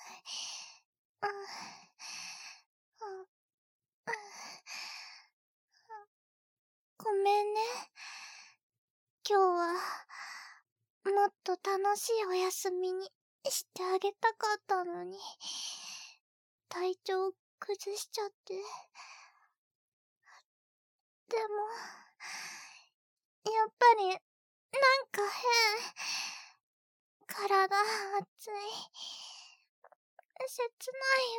ごめんね。今日は、もっと楽しいお休みにしてあげたかったのに、体調崩しちゃって。でも、やっぱり、なんか変。体熱い。切ないよ。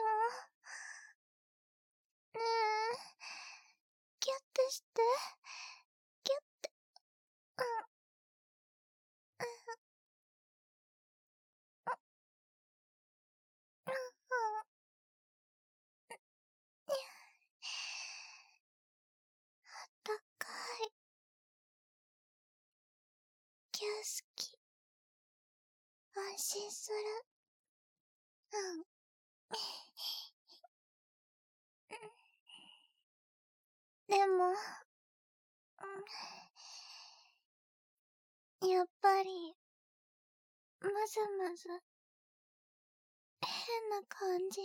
ねえ、ギュッてして。ギュッて。あったかい。ギュ好き。安心する。でも、やっぱり、むずむず、変な感じ。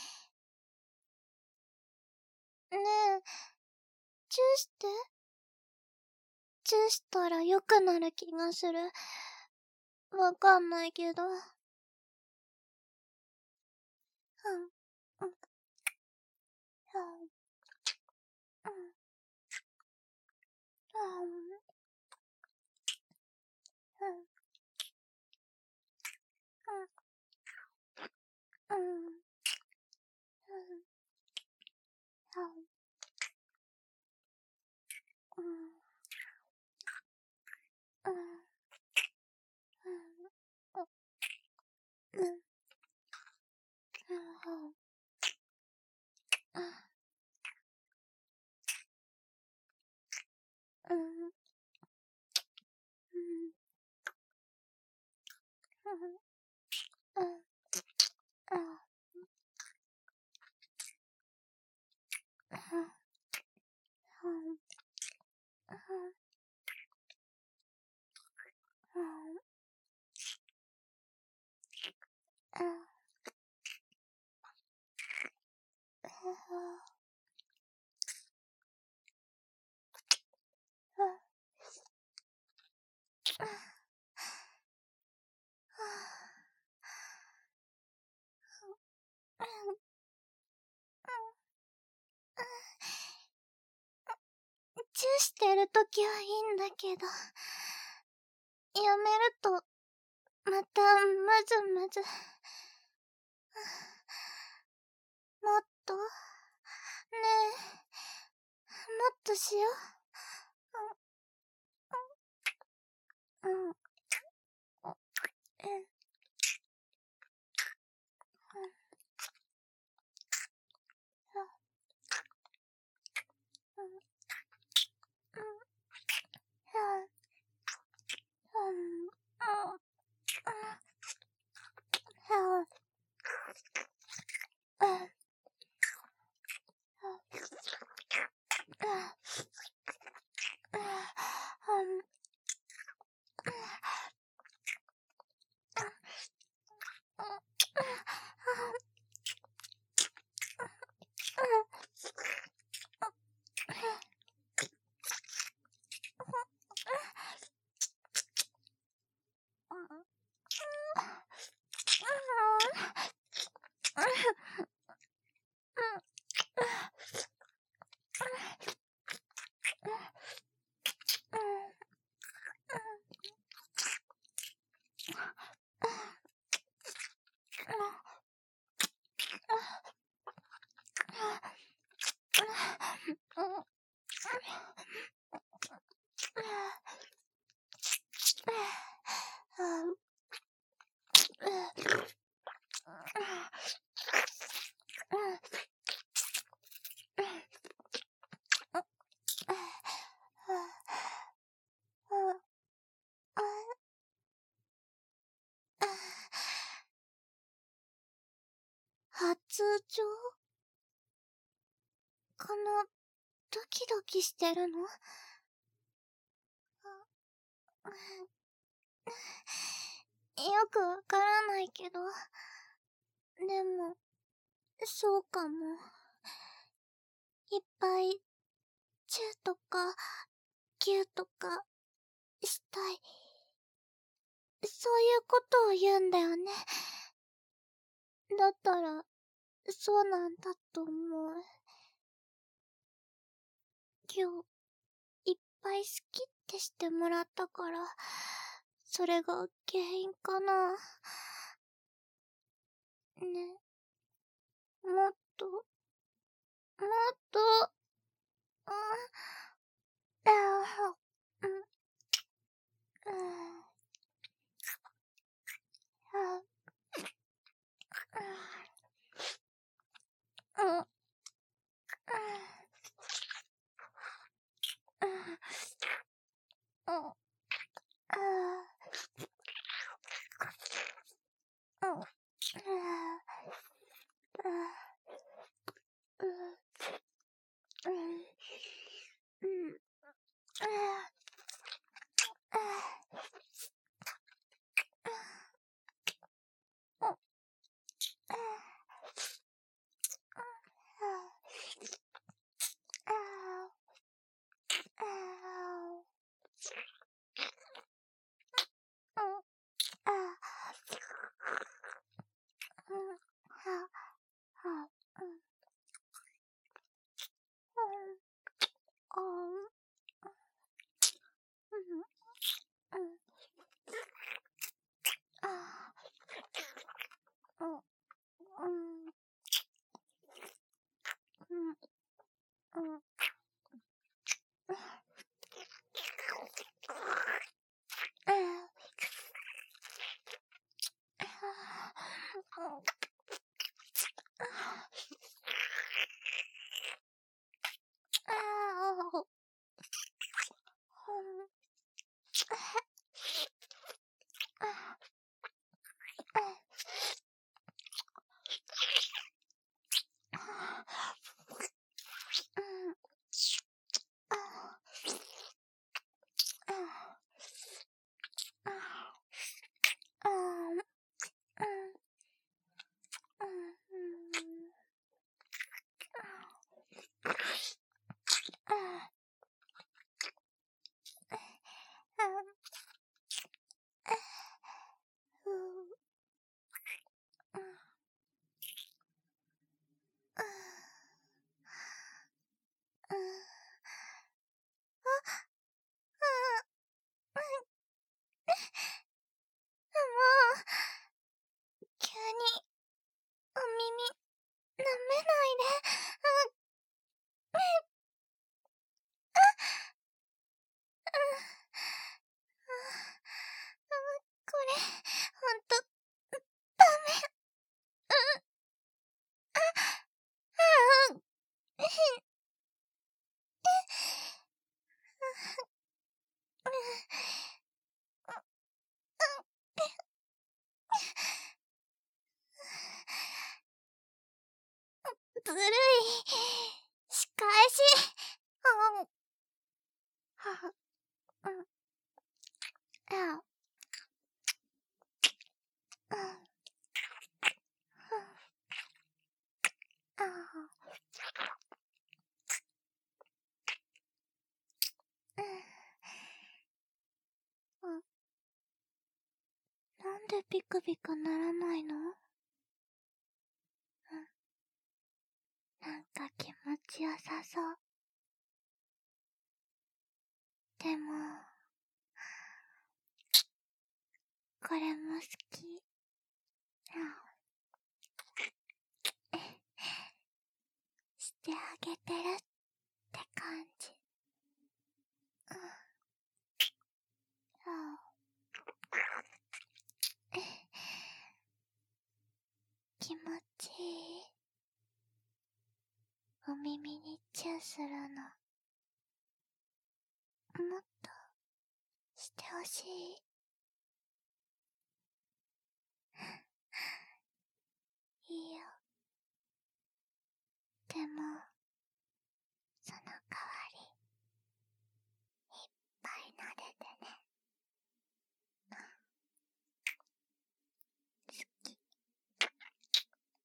ねえ、チューして。チューしたら良くなる気がする。わかんないけど。チューしてるときはいいんだけど、やめると、またむずむず。もっと、ねえ、もっとしよう。発情かな、ドキドキしてるの？よくわからないけど、 でも、そうかも。いっぱい、チューとか、ギューとか、したい。そういうことを言うんだよね。だったら、そうなんだと思う。今日、いっぱい好きってしてもらったから、それが原因かな。ね。もっと、もっと、うん、うん、うん、うん、うん、うん、急に、お耳、舐めないで。これ、ほんと、ダメ。ずるい。仕返し。うん。は、うん。あ、うん。あ、うん。なんでビクビクならないの？なんか気持ちよさそう。でも、これも好き。してあげてるって感じ。気持ちいい。お耳にチューするの。もっとしてほしい。いいよ。でも、その代わり、いっぱい撫でてね。好き。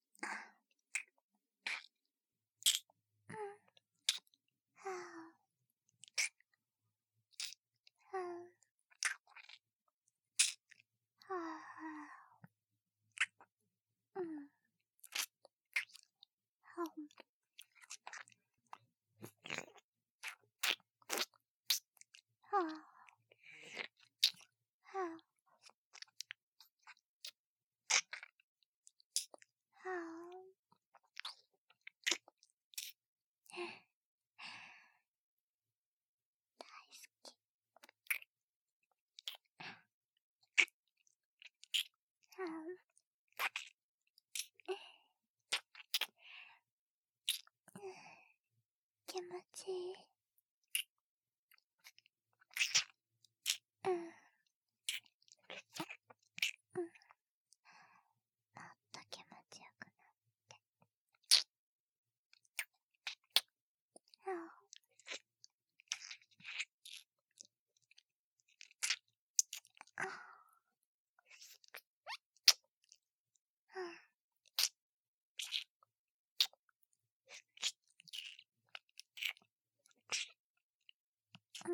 ちいい。うん。うん。もっと気持ちよくなって。ああ。ああ。うん。うん。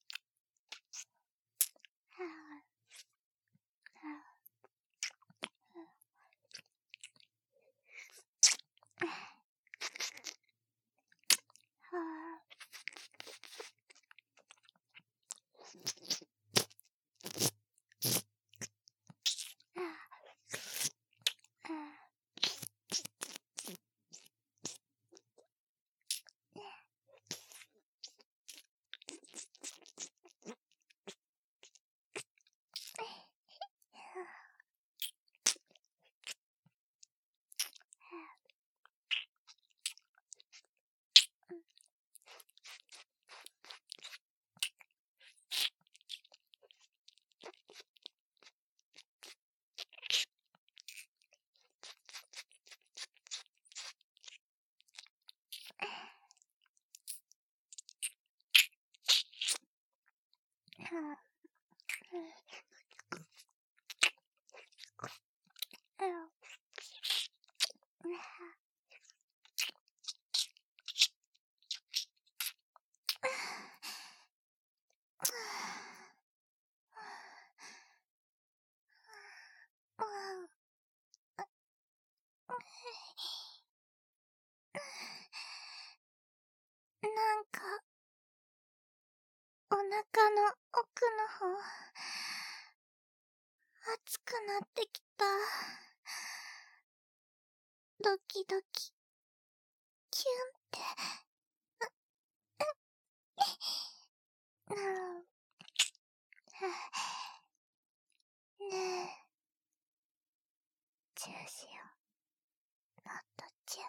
はあ。はあ。うん。はあ。ああ。なんか、お腹の奥の方、熱くなってきた。ドキドキ、キュンって。うん。ねえ、チューしよう。もっとチュー。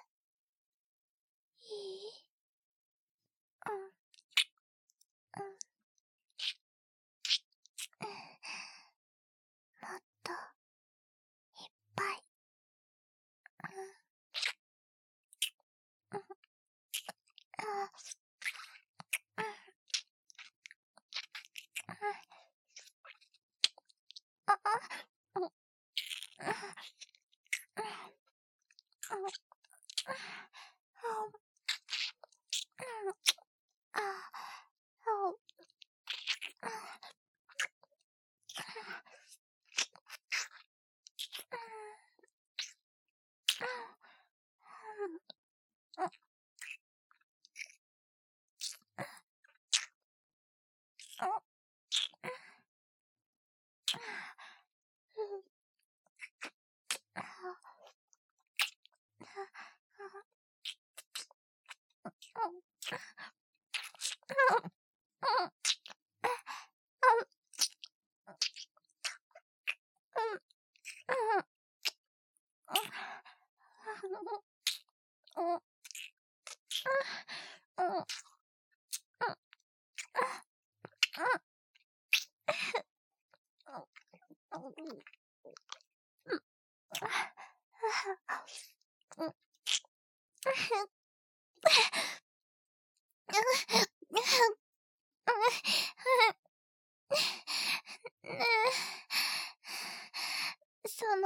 いい？うん。うん。もっと、いっぱい。うん。うん。あ、うん。あ、うん。うん。うん。ねえ、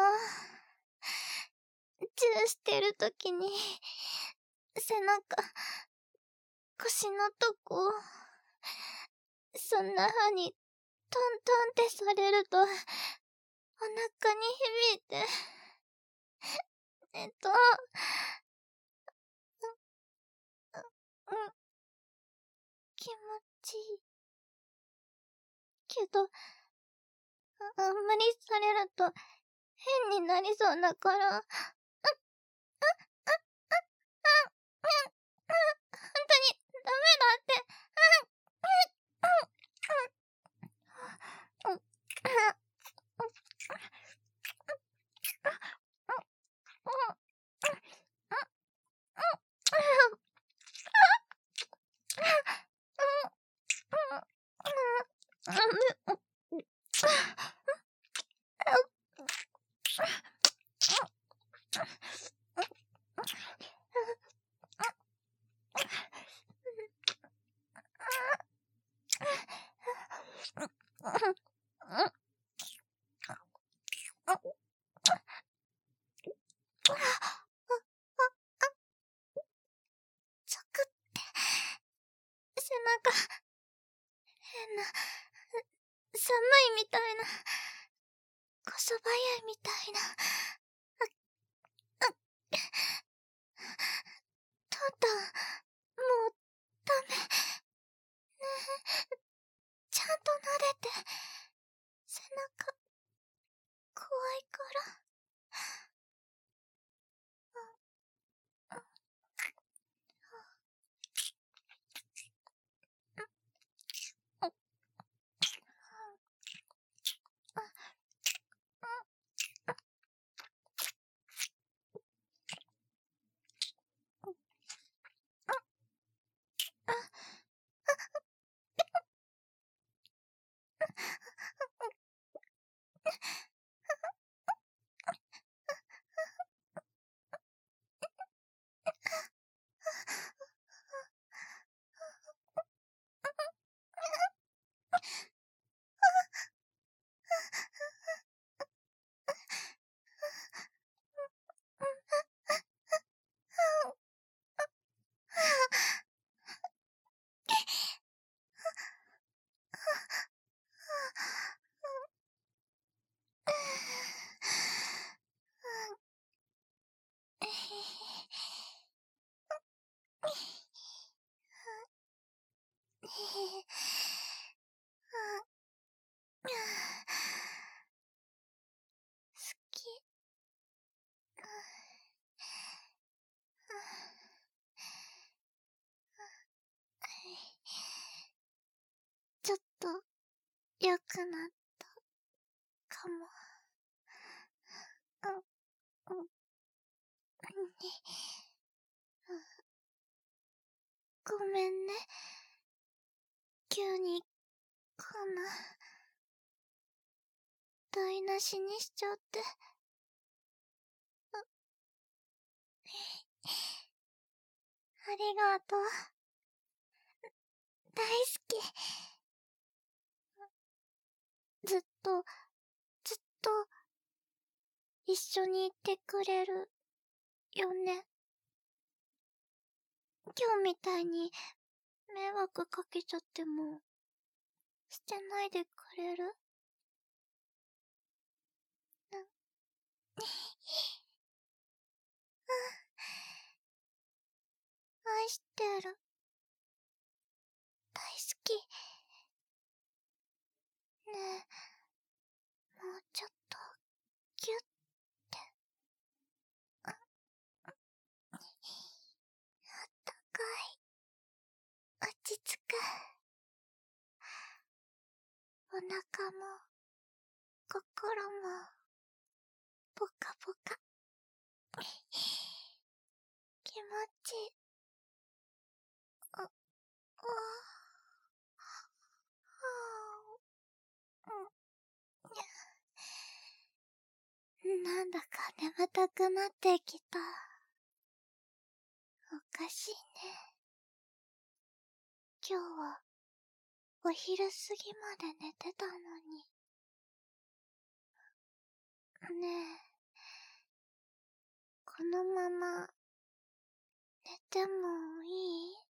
チューしてるときに、背中、腰のとこ、そんな風にトントンってされると、お腹に響いて、うん、気持ちいい。けど、あんまりされると変になりそうだから、ほんとにダメだって。 ゾクって、背中、変な、寒いみたいな、こそばゆいみたいな。トントン、もう、ダメ。ねえ、ちゃんと撫でて。背中、怖いから。好き。ちょっと、良くなったかも。ごめんね。急に、こんな、台無しにしちゃって。ありがとう。大好き。ずっと、ずっと、一緒にいてくれる、よね。今日みたいに、迷惑かけちゃっても、捨てないでくれる？愛してる。大好き。ねえ、もうちょっと、ギュッて。あったかい。落ち着く。お腹も、心も、ポカポカ。気持ちいい。なんだか眠たくなってきた。おかしいね。今日は、お昼過ぎまで寝てたのに。ねえ、このまま、寝てもいい？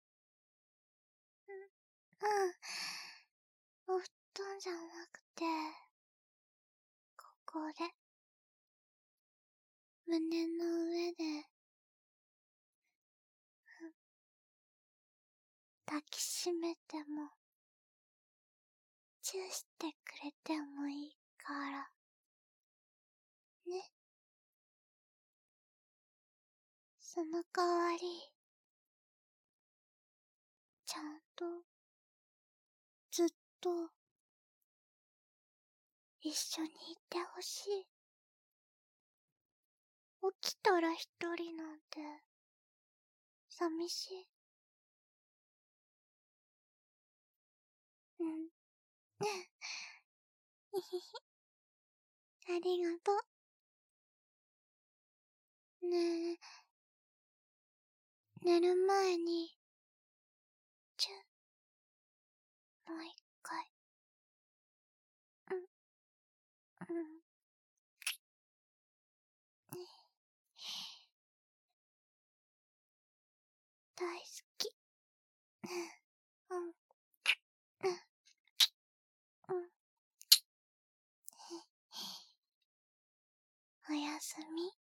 お布団じゃなくて、ここで、胸の上で、抱きしめても、チューしてくれてもいいから、ね。その代わり、ちゃんと、ずっと、一緒にいてほしい。起きたら一人なんて、寂しい。うん。ありがとう。ねえ、寝る前に、チュー、もう一回。うん。 き。うん。うん。うん。おやすみ。